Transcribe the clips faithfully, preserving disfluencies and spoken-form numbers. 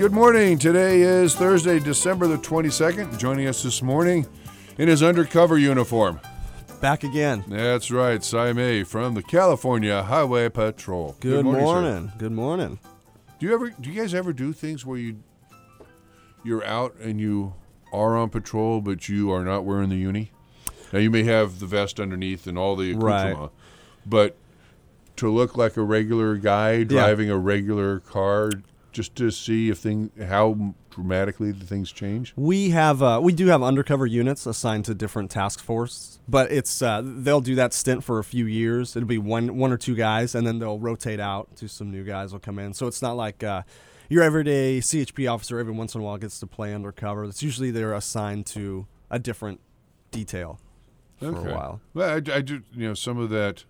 Good morning. Today is Thursday, December the twenty-second. Joining us this morning in his undercover uniform. Back again. That's right, Cy May from the California Highway Patrol. Good, Good morning. morning. Sir. Good morning. Do you ever? Do you guys ever do things where you you're out and you are on patrol, but you are not wearing the uni? Now you may have the vest underneath and all the accoutrement, Right. but to look like a regular guy driving yeah. a regular car, just to see if thing how dramatically the things change. We have uh, we do have undercover units assigned to different task force, but it's uh, they'll do that stint for a few years. It'll be one one or two guys, and then they'll rotate out to some new guys will come in. So it's not like uh, your everyday C H P officer every once in a while gets to play undercover. It's usually they're assigned to a different detail for okay. a while. Well, I, I do, you know, some of that.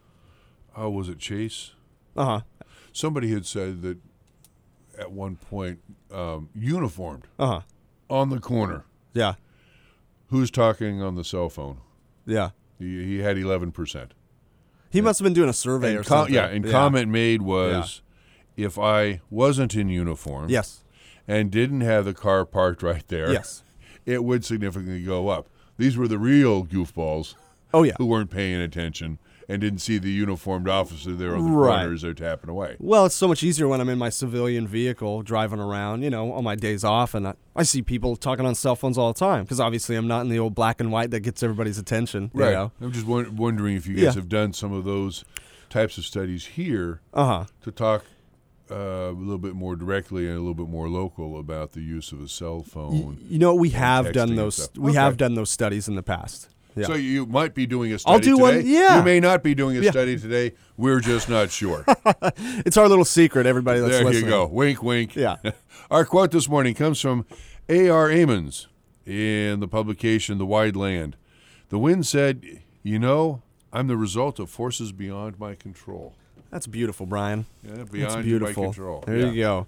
Oh, was it Chase? Uh huh. Somebody had said that at one point, um, uniformed uh huh on the corner. Yeah. Who's talking on the cell phone? Yeah. He, he had eleven percent. He and, must have been doing a survey or com- something. Yeah, and yeah. comment made was, yeah. if I wasn't in uniform, yes, and didn't have the car parked right there, yes, it would significantly go up. These were the real goofballs. Oh yeah, who weren't paying attention and didn't see the uniformed officer there on the right. corners they're tapping away. Well, it's so much easier when I'm in my civilian vehicle driving around, you know, on my days off, and I, I see people talking on cell phones all the time because obviously I'm not in the old black and white that gets everybody's attention. Right. You know? I'm just w- wondering if you guys yeah. have done some of those types of studies here uh-huh. to talk uh, a little bit more directly and a little bit more local about the use of a cell phone. You, you know, we have done those. We okay. have done those studies in the past. Yeah. So you might be doing a study I'll do today. one, yeah. You may not be doing a yeah. study today. We're just not sure. It's our little secret, everybody that's there listening. There you go. Wink, wink. Yeah. Our quote this morning comes from A R Amons in the publication The Wide Land. The wind said, you know, I'm the result of forces beyond my control. That's beautiful, Brian. Yeah, beyond That's beautiful. my control. There yeah. you go.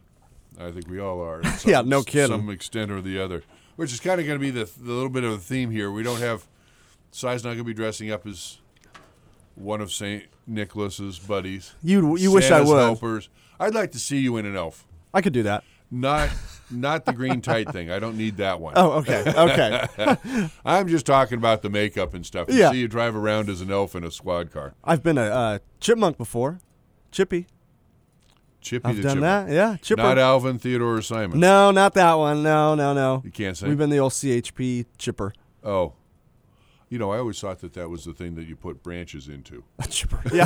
I think we all are. Some, yeah, no kidding. Some extent or the other. Which is kind of going to be the, the little bit of a theme here. We don't have, Cy's not going to be dressing up as one of Saint Nicholas's buddies. You you wish I would. Helpers. I'd like to see you in an elf. I could do that. Not not the green tight thing. I don't need that one. Oh, okay, okay. I'm just talking about the makeup and stuff. You yeah. see you drive around as an elf in a squad car. I've been a uh, chipmunk before. Chippy. Chippy I've the done Chipper. that, yeah. Chipper. Not Alvin, Theodore, or Simon. No, not that one. No, no, no. You can't say? We've been the old C H P Chipper. Oh. You know, I always thought that that was the thing that you put branches into. A chipper, yeah.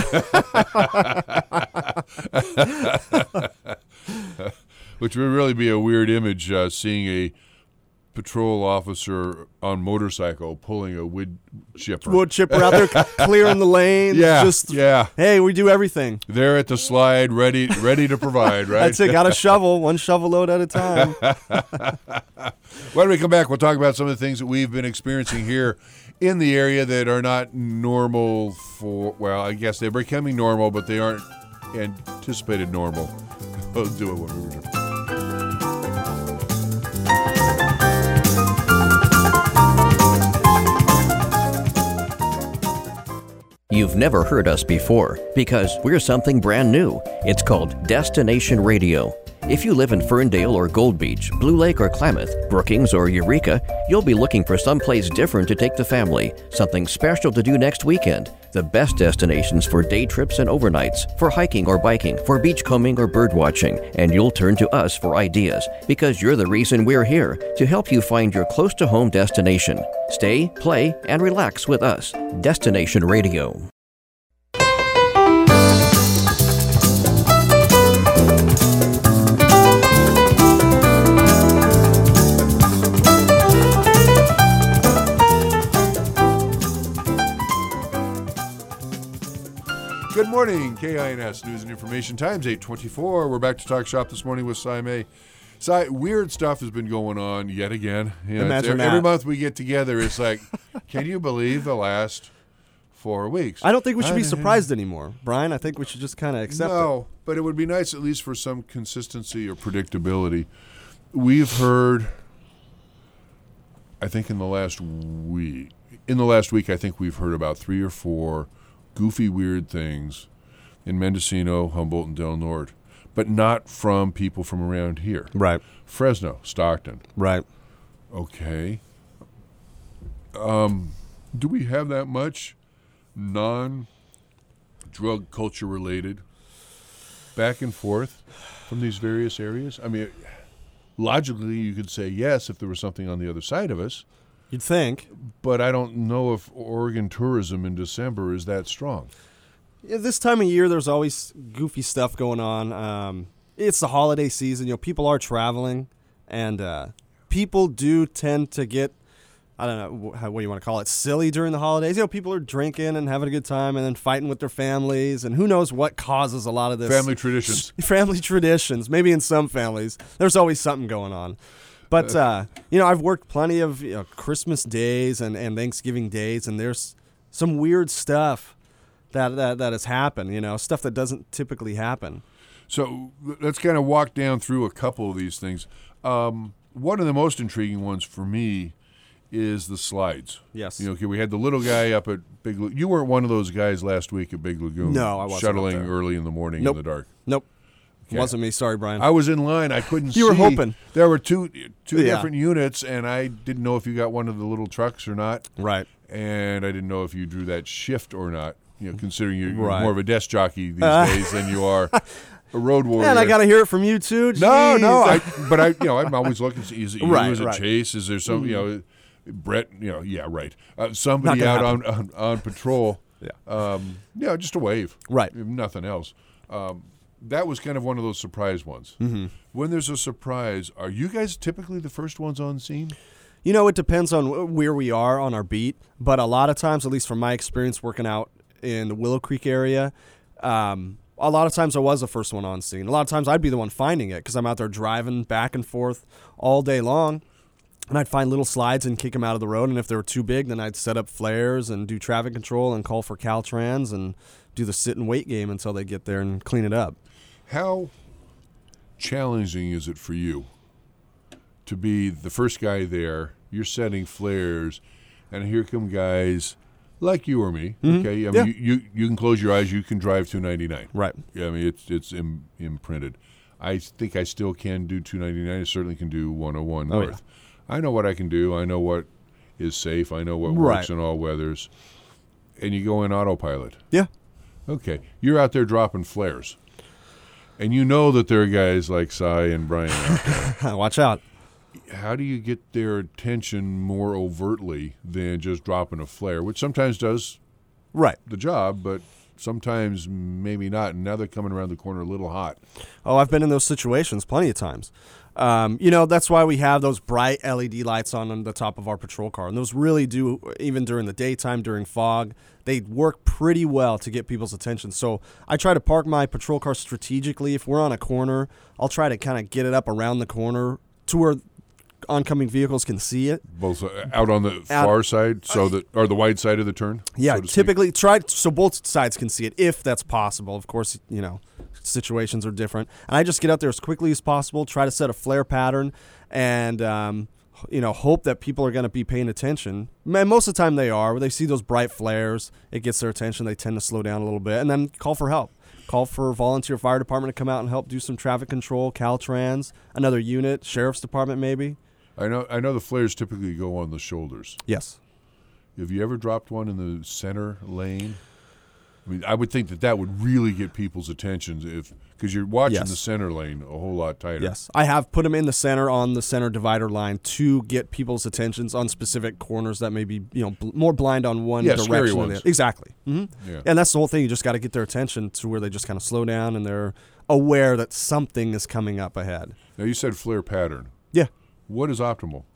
Which would really be a weird image, uh, seeing a patrol officer on motorcycle pulling a wood chipper. Wood chipper out there clearing the lanes. Yeah, just, yeah. Hey, we do everything. They're at the slide, ready ready to provide, right? That's it. Got a shovel, one shovel load at a time. When we come back, we'll talk about some of the things that we've been experiencing here in the area that are not normal for, well, I guess they're becoming normal, but they aren't anticipated normal. We'll do it when we return. You've never heard us before because we're something brand new. It's called Destination Radio. If you live in Ferndale or Gold Beach, Blue Lake or Klamath, Brookings or Eureka, you'll be looking for someplace different to take the family, something special to do next weekend. The best destinations for day trips and overnights, for hiking or biking, for beachcombing or birdwatching, and you'll turn to us for ideas because you're the reason we're here, to help you find your close-to-home destination. Stay, play, and relax with us. Destination Radio. Good morning, K I N S News and Information Times, eight twenty-four. We're back to Talk Shop this morning with Cy May. Cy, weird stuff has been going on yet again. You know, Imagine every, that. every month we get together, it's like, can you believe the last four weeks? I don't think we should be surprised anymore, Brian. I think we should just kind of accept no, it. No, but it would be nice at least for some consistency or predictability. We've heard, I think in the last week, in the last week, I think we've heard about three or four goofy, weird things in Mendocino, Humboldt, and Del Norte. but not from people from around here. Right. Fresno, Stockton. Right. Okay. Um, do we have that much non-drug culture related back and forth from these various areas? I mean, logically, you could say yes if there was something on the other side of us. You'd think. But I don't know if Oregon tourism in December is that strong. Yeah, this time of year, there's always goofy stuff going on. Um, it's the holiday season. You know, people are traveling, and uh, people do tend to get, I don't know how, what do you want to call it, silly during the holidays. You know, people are drinking and having a good time and then fighting with their families, and who knows what causes a lot of this. Family traditions. Family traditions. Maybe in some families, there's always something going on. But, uh, you know, I've worked plenty of you know, Christmas days and, and Thanksgiving days, and there's some weird stuff that, that, that has happened, you know, stuff that doesn't typically happen. So let's kind of walk down through a couple of these things. Um, one of the most intriguing ones for me is the slides. Yes. You know, okay, we had the little guy up at Big Lagoon. You weren't one of those guys last week at Big Lagoon. No, I wasn't Shuttling up there. early in the morning Nope. in the dark. Nope. Okay. Wasn't me. Sorry, Brian. I was in line. I couldn't see. You were hoping. There were two two Yeah. different units, and I didn't know if you got one of the little trucks or not. Right. And I didn't know if you drew that shift or not, you know, considering you're Right. more of a desk jockey these Uh. days than you are a road warrior. And I got to hear it from you, too. No, Jeez. no. I, but I, you know, I'm always looking. Is it you? Right, Is it right. Chase? Is there some, you know, Brett? You know, yeah, right. Uh, somebody Not out gonna on, on on patrol. Yeah. Um, yeah, just a wave. Right. If nothing else. Um, that was kind of one of those surprise ones. Mm-hmm. When there's a surprise, are you guys typically the first ones on scene? You know, it depends on wh- where we are on our beat, but a lot of times, at least from my experience working out in the Willow Creek area, um, a lot of times I was the first one on scene. A lot of times I'd be the one finding it because I'm out there driving back and forth all day long, and I'd find little slides and kick them out of the road, and if they were too big, then I'd set up flares and do traffic control and call for Caltrans and do the sit and wait game until they get there and clean it up. How challenging is it for you to be the first guy there? You're setting flares, and here come guys like you or me. Mm-hmm. Okay, I mean, Yeah. you, you you can close your eyes, you can drive two ninety-nine. Right. Yeah, I mean it's it's Im- imprinted. I think I still can do two ninety-nine. I certainly can do one oh one Oh, north. I know what I can do. I know what is safe. I know what Right. works in all weathers. And you go in autopilot. Yeah. Okay, you're out there dropping flares. And you know that there are guys like Cy and Brian out there. Watch out. How do you get their attention more overtly than just dropping a flare, which sometimes does Right. the job, but sometimes maybe not. And now they're coming around the corner a little hot. Oh, I've been in those situations plenty of times. Um, you know, that's why we have those bright L E D lights on, on the top of our patrol car. And those really do, even during the daytime, during fog, they work pretty well to get people's attention. So I try to park my patrol car strategically. If we're on a corner, I'll try to kind of get it up around the corner to where oncoming vehicles can see it. Both uh, out on the Out- far side, so that or the wide side of the turn. Yeah, so to speak? typically try so both sides can see it if that's possible. Of course, you know, situations are different. And I just get out there as quickly as possible, try to set a flare pattern, and um, you know, hope that people are going to be paying attention. And most of the time they are. When they see those bright flares, it gets their attention. They tend to slow down a little bit, and then call for help. Call for volunteer fire department to come out and help do some traffic control, Caltrans, another unit, sheriff's department maybe. I know. I know the flares typically go on the shoulders. Yes. Have you ever dropped one in the center lane? I mean, I would think that that would really get people's attention if because you're watching Yes. the center lane a whole lot tighter. Yes, I have put them in the center on the center divider line to get people's attentions on specific corners that may be, you know, bl- more blind on one Yeah, scary direction. than the ones. other. Exactly. hmm Yeah. And that's the whole thing. You just got to get their attention to where they just kind of slow down and they're aware that something is coming up ahead. Now you said flare pattern. Yeah. What is optimal?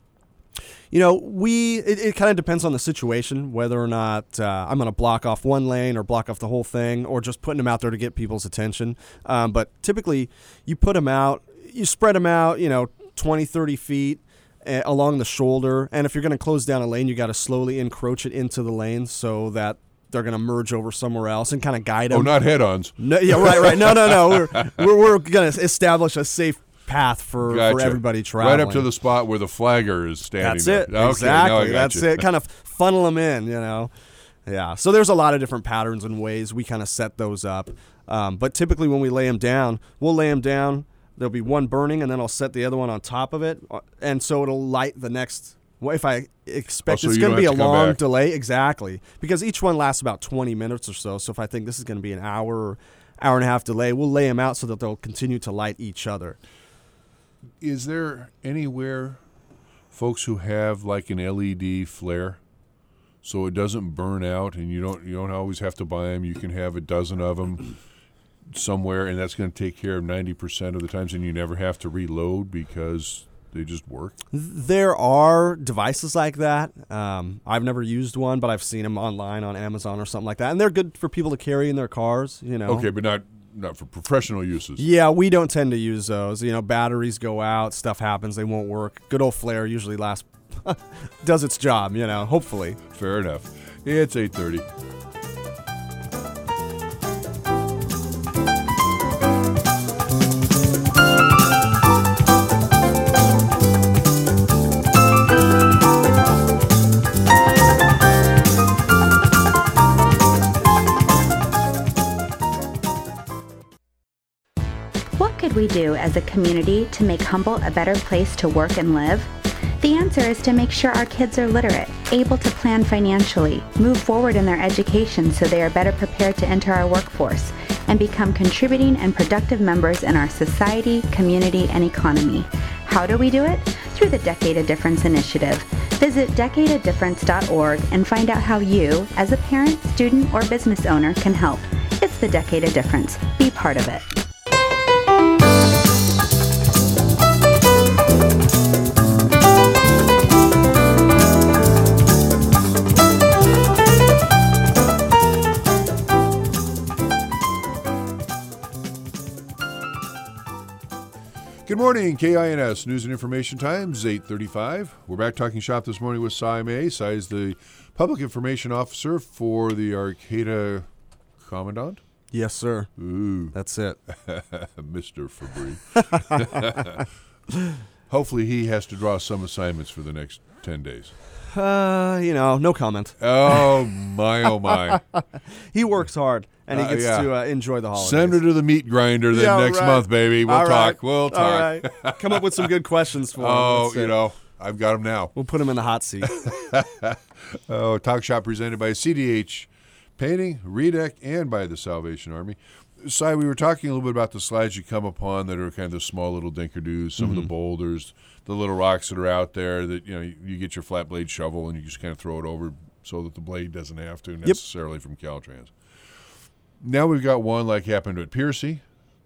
You know, we it, it kind of depends on the situation, whether or not uh, I'm going to block off one lane or block off the whole thing or just putting them out there to get people's attention. Um, but typically, you put them out, you spread them out, you know, twenty, thirty feet uh, along the shoulder. And if you're going to close down a lane, you got to slowly encroach it into the lane so that they're going to merge over somewhere else and kind of guide them. Oh, not head-ons. No, yeah, right, right. No, no, no. We're, we're, we're going to establish a safe path for, Gotcha. for everybody traveling. Right up to the spot where the flagger is standing. That's there. it. Okay, exactly. now I got That's you. it. Kind of funnel them in, you know. Yeah. So there's a lot of different patterns and ways we kind of set those up. Um, but typically when we lay them down, we'll lay them down. There'll be one burning, and then I'll set the other one on top of it, and so it'll light the next. Well, if I expect Oh, so it's you going don't to be a have to come long back. delay, exactly, because each one lasts about twenty minutes or so. So if I think this is going to be an hour or hour and a half delay, we'll lay them out so that they'll continue to light each other. Is there anywhere folks who have like an L E D flare so it doesn't burn out and you don't you don't always have to buy them? You can have a dozen of them somewhere, and that's going to take care of ninety percent of the times, and you never have to reload because they just work? There are devices like that. Um, I've never used one, but I've seen them online on Amazon or something like that, and they're good for people to carry in their cars. You know. Okay, but not not for professional uses. Yeah, we don't tend to use those. You know, batteries go out, stuff happens, they won't work. Good old flare usually lasts, does its job. You know, hopefully. Fair enough. It's eight thirty. What could we do as a community to make Humble a better place to work and live? The answer is to make sure our kids are literate, able to plan financially, move forward in their education so they are better prepared to enter our workforce, and become contributing and productive members in our society, community, and economy. How do we do it? Through the Decade of Difference initiative. Visit decade of difference dot org and find out how you, as a parent, student, or business owner, can help. It's the Decade of Difference. Be part of it. Good morning, K I N S News and Information Times, eight thirty-five. We're back talking shop this morning with Cy May. Cy is the Public Information Officer for the Arcata Commandant. Yes, sir. Ooh, That's it. Mister Fabry. Hopefully he has to draw some assignments for the next ten days. Uh, you know, no comment. Oh, my, oh, my. He works hard, and he Uh, gets yeah. to uh, enjoy the holidays. Send her to the meat grinder then Yeah, next right. month, baby. We'll All talk. right. We'll All talk. right. Come up with some good questions for him. Oh, That's you it. know, I've got them now. We'll put him in the hot seat. Oh, Talk Shop presented by C D H Painting, Redec, and by the Salvation Army. Cy, we were talking a little bit about the slides you come upon that are kind of the small little dinker-doos, some Mm-hmm. of the boulders, the little rocks that are out there that, you know, you, you get your flat blade shovel and you just kind of throw it over so that the blade doesn't have to necessarily from Caltrans. Now we've got one like happened at Piercy.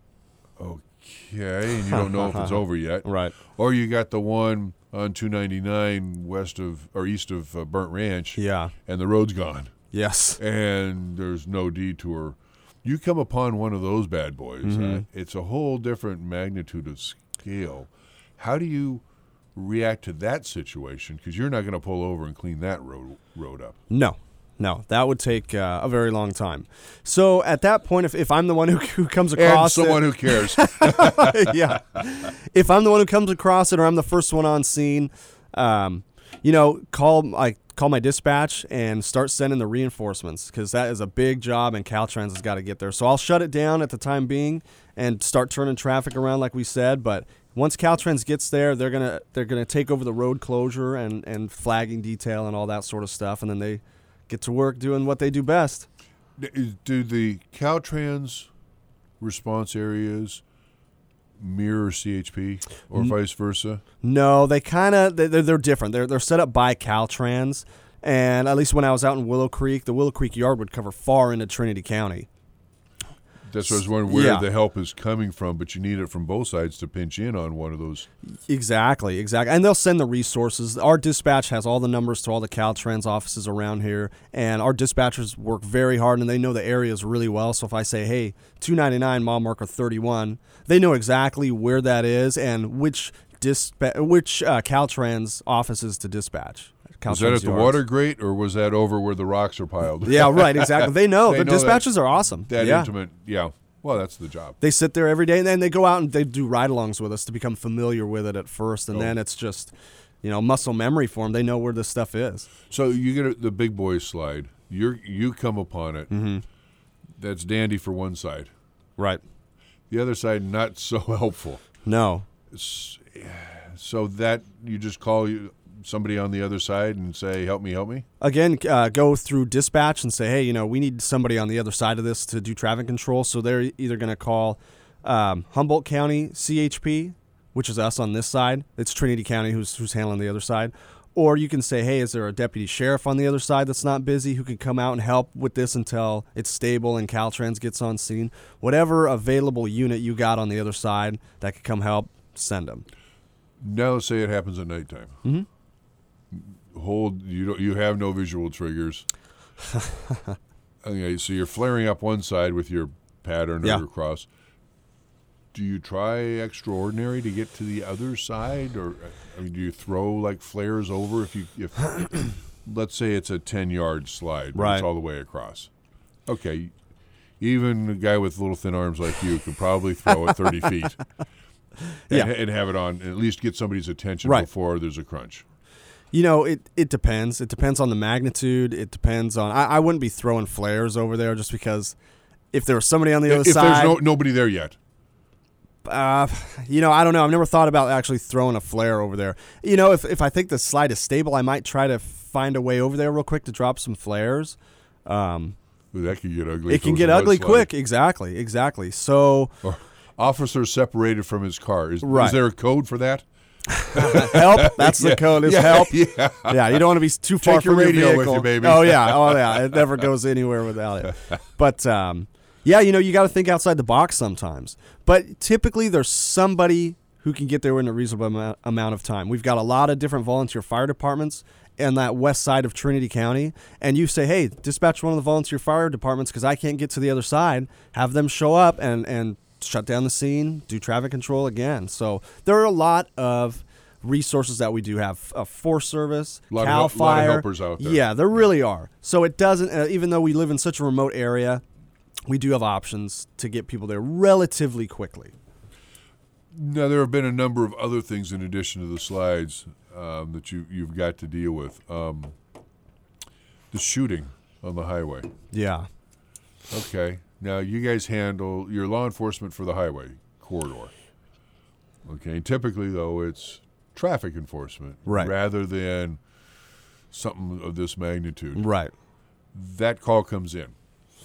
Okay, and you don't know if it's over yet. Right. Or you got the one on two ninety-nine west of or east of uh, Burnt Ranch. Yeah. And the road's gone. Yes. And there's no detour. You come upon one of those bad boys, Mm-hmm. uh, it's a whole different magnitude of scale. How do you react to that situation? Because you're not going to pull over and clean that road road up. No. No, that would take uh, a very long time. So at that point, if, if I'm the one who, who comes And across someone it, who cares. yeah, if I'm the one who comes across it, or I'm the first one on scene, um, you know, call like call my dispatch and start sending the reinforcements, because that is a big job, and Caltrans has got to get there. So I'll shut it down at the time being and start turning traffic around, like we said. But once Caltrans gets there, they're gonna they're gonna take over the road closure and and flagging detail and all that sort of stuff, and then they get to work doing what they do best. Do the Caltrans response areas mirror C H P or vice versa? No, they kind of they're, they're different. They're they're set up by Caltrans, and at least when I was out in Willow Creek, the Willow Creek yard would cover far into Trinity County. That's what I was wondering where Yeah. the help is coming from, but you need it from both sides to pinch in on one of those. Exactly, exactly. And they'll send the resources. Our dispatch has all the numbers to all the Caltrans offices around here, and our dispatchers work very hard, and they know the areas really well. So if I say, hey, two ninety-nine, mile marker thirty-one, they know exactly where that is and which dispa- which uh, Caltrans offices to dispatch. Was that Caltrans at the yards. water grate, or was that over where the rocks are piled? Yeah, right, exactly. They know. They the know that- dispatchers are awesome. That yeah. intimate, yeah. Well, that's the job. They sit there every day, and then they go out and they do ride-alongs with us to become familiar with it at first, and Oh. then it's just, you know, muscle memory for them. They know where this stuff is. So you get a, the big boy slide. You you come upon it. Mm-hmm. That's dandy for one side. Right. The other side, not so helpful. No. So that you just call you somebody on the other side and say, help me, help me? Again, uh, go through dispatch and say, hey, you know, we need somebody on the other side of this to do traffic control. So they're either going to call um, Humboldt County C H P, which is us on this side. It's Trinity County who's who's handling the other side. Or you can say, hey, is there a deputy sheriff on the other side that's not busy who can come out and help with this until it's stable and Caltrans gets on scene? Whatever available unit you got on the other side that could come help, send them. Now let's say it happens at nighttime. Mm-hmm. Hold, you don't, you have no visual triggers. Okay, so you're flaring up one side with your pattern Yeah. or your cross. Do you try extraordinary to get to the other side, or I mean, do you throw like flares over if you if let's say it's a ten yard slide, but Right. it's all the way across? Okay, even a guy with little thin arms like you could probably throw it thirty feet, and, Yeah. and have it on, and at least get somebody's attention Right. before there's a crunch. You know, it, it depends. It depends on the magnitude. It depends on. I, I wouldn't be throwing flares over there just because if there was somebody on the other If side. there's no, nobody there yet. Uh, you know, I don't know. I've never thought about actually throwing a flare over there. You know, if if I think the slide is stable, I might try to find a way over there real quick to drop some flares. Um, Ooh, that could get ugly. it if can was get a ugly mudslide. quick. Exactly, exactly. So Or officer separated from his car. Is, Right. is there a code for that? help. That's the code. Is yeah, help. Yeah. Yeah, you don't want to be too far Take your from radio your with vehicle. you, baby. Oh yeah, oh yeah. It never goes anywhere without it. But um, yeah, you know, you got to think outside the box sometimes. But typically, there's somebody who can get there in a reasonable amount, amount of time. We've got a lot of different volunteer fire departments in that west side of Trinity County, and you say, hey, dispatch one of the volunteer fire departments because I can't get to the other side. Have them show up and and shut down the scene, do traffic control again. So there are a lot of resources that we do have. A Forest Service, Lot of Cal hel- lot of Fire. helpers out there. Yeah, there really are. So it doesn't, uh, even though we live in such a remote area, we do have options to get people there relatively quickly. Now, there have been a number of other things in addition to the slides um, that you, you've got to deal with. Um, the shooting on the highway. Yeah. Okay. Now, you guys handle your law enforcement for the highway corridor. Okay. Typically, though, it's traffic enforcement Right. rather than something of this magnitude. Right. That call comes in.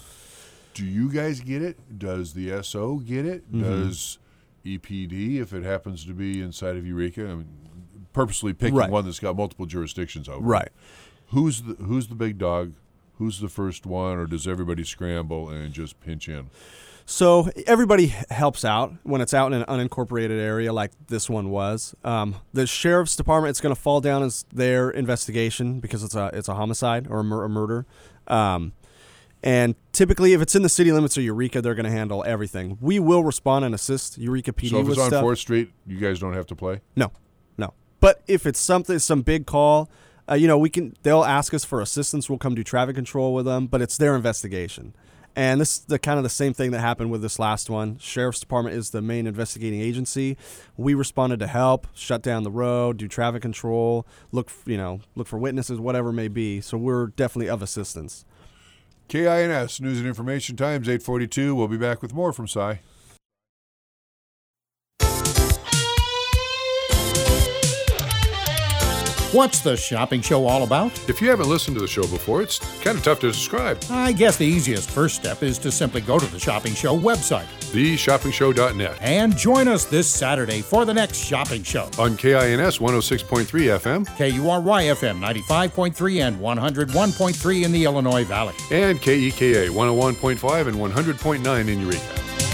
Do you guys get it? Does the S O get it? Mm-hmm. Does E P D, if it happens to be inside of Eureka? I mean, purposely picking Right. one that's got multiple jurisdictions over it. Right. Who's the Who's the big dog? Who's the first one, or does everybody scramble and just pinch in? So everybody helps out when it's out in an unincorporated area like this one was. Um, the sheriff's department, it's going to fall down as their investigation because it's a it's a homicide or a, mur- a murder. Um, and typically, if it's in the city limits of Eureka, they're going to handle everything. We will respond and assist Eureka P D So if with it's on stuff. Fourth Street, you guys don't have to play. No, no. But if it's something, some big call, uh, you know, we can. They'll ask us for assistance. We'll come do traffic control with them, but it's their investigation. And this is the kind of the same thing that happened with this last one. Sheriff's Department is the main investigating agency. We responded to help, shut down the road, do traffic control, look, you know, look for witnesses, whatever it may be. So we're definitely of assistance. K I N S News and Information Times eight forty-two. We'll be back with more from Cy. What's the shopping show all about? If you haven't listened to the show before, it's kind of tough to describe. I guess the easiest first step is to simply go to the Shopping Show website the shopping show dot net. and join us this Saturday for the next shopping show. On K I N S one oh six point three F M K U R Y F M ninety-five point three and one oh one point three in the Illinois Valley. and K E K A one oh one point five and one hundred point nine in Eureka.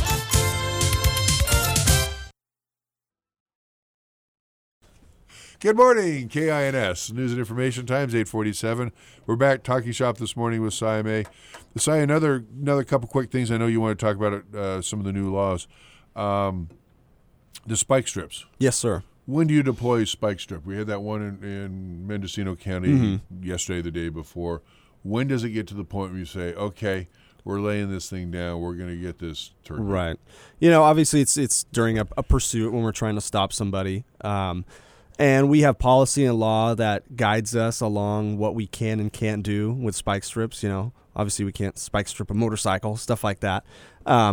Good morning, K I N S News and Information Times eight forty-seven. We're back talking shop this morning with Cy May. Cy, another another couple quick things. I know you want to talk about uh, some of the new laws. Um, the spike strips. Yes, sir. When do you deploy spike strip? We had that one in, in Mendocino County Mm-hmm. yesterday, the day before. When does it get to the point where you say, okay, we're laying this thing down, we're going to get this turned around? Right. You know, obviously it's it's during a, a pursuit when we're trying to stop somebody. Um, and we have policy and law that guides us along what we can and can't do with spike strips. You know, obviously we can't spike strip a motorcycle, stuff like that. Um,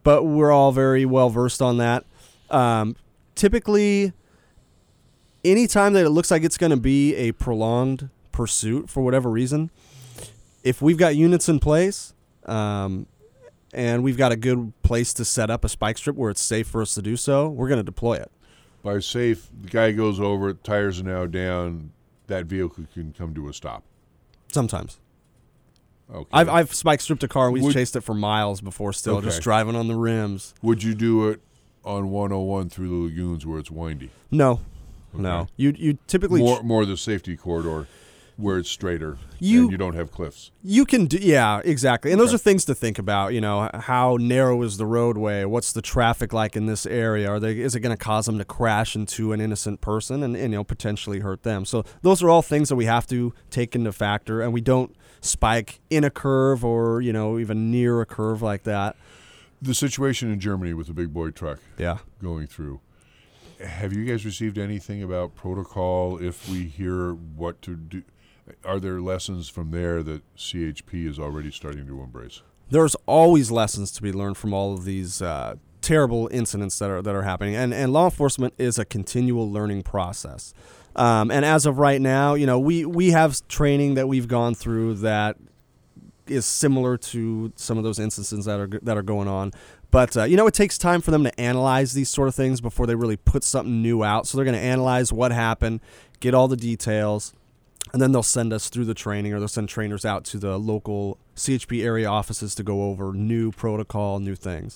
but we're all very well versed on that. Um, typically, anytime that it looks like it's going to be a prolonged pursuit for whatever reason, if we've got units in place, um, and we've got a good place to set up a spike strip where it's safe for us to do so, we're going to deploy it. By safe, the guy goes over, tires are now down, that vehicle can come to a stop. Sometimes. Okay. I've I've spike stripped a car and we've Would, chased it for miles before still, okay. just driving on the rims. Would you do it on one oh one through the lagoons where it's windy? No. Okay. No. You you typically... More, ch- more the safety corridor where it's straighter You- and you don't have cliffs. You can do, yeah, exactly. And those Okay. are things to think about. You know, how narrow is the roadway? What's the traffic like in this area? Are they? Is it going to cause them to crash into an innocent person and, and you know potentially hurt them? So those are all things that we have to take into factor, and we don't spike in a curve or you know even near a curve like that. The situation in Germany with the big boy truck Yeah. going through. Have you guys received anything about protocol if we hear what to do? Are there lessons from there that C H P is already starting to embrace? There's always lessons to be learned from all of these uh, terrible incidents that are that are happening, and and law enforcement is a continual learning process. Um, and as of right now, you know, we we have training that we've gone through that is similar to some of those instances that are that are going on. But, uh, you know, it takes time for them to analyze these sort of things before they really put something new out. So they're going to analyze what happened, get all the details, and then they'll send us through the training, or they'll send trainers out to the local C H P area offices to go over new protocol, new things.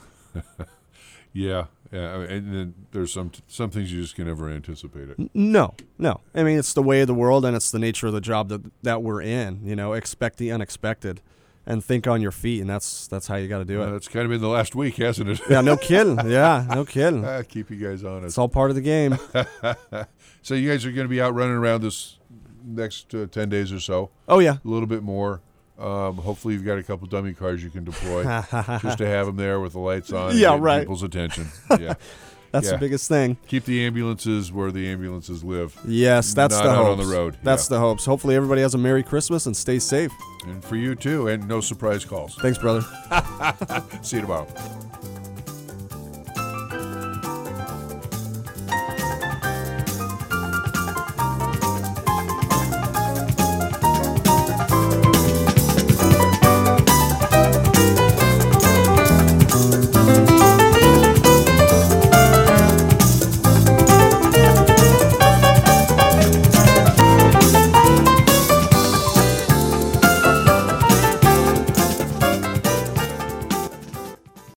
Yeah, yeah, and then there's some some things you just can never anticipate it. No, no. I mean, it's the way of the world, and it's the nature of the job that that we're in. You know, expect the unexpected, and think on your feet, and that's that's how you got to do Uh, it. that's kind of been the last week, hasn't it? Yeah, no kidding. Yeah, no kidding. Ah, keep you guys honest. It's all part of the game. So you guys are going to be out running around this next uh, ten days or so, Oh yeah. a little bit more. Um, hopefully you've got a couple dummy cars you can deploy just to have them there with the lights on and Yeah, get right. people's attention. Yeah. That's Yeah. the biggest thing. Keep the ambulances where the ambulances live. Yes, that's Not the out hopes. on the road. That's Yeah. the hopes. Hopefully everybody has a Merry Christmas and stay safe. And for you too, and no surprise calls. Thanks, brother. See you tomorrow.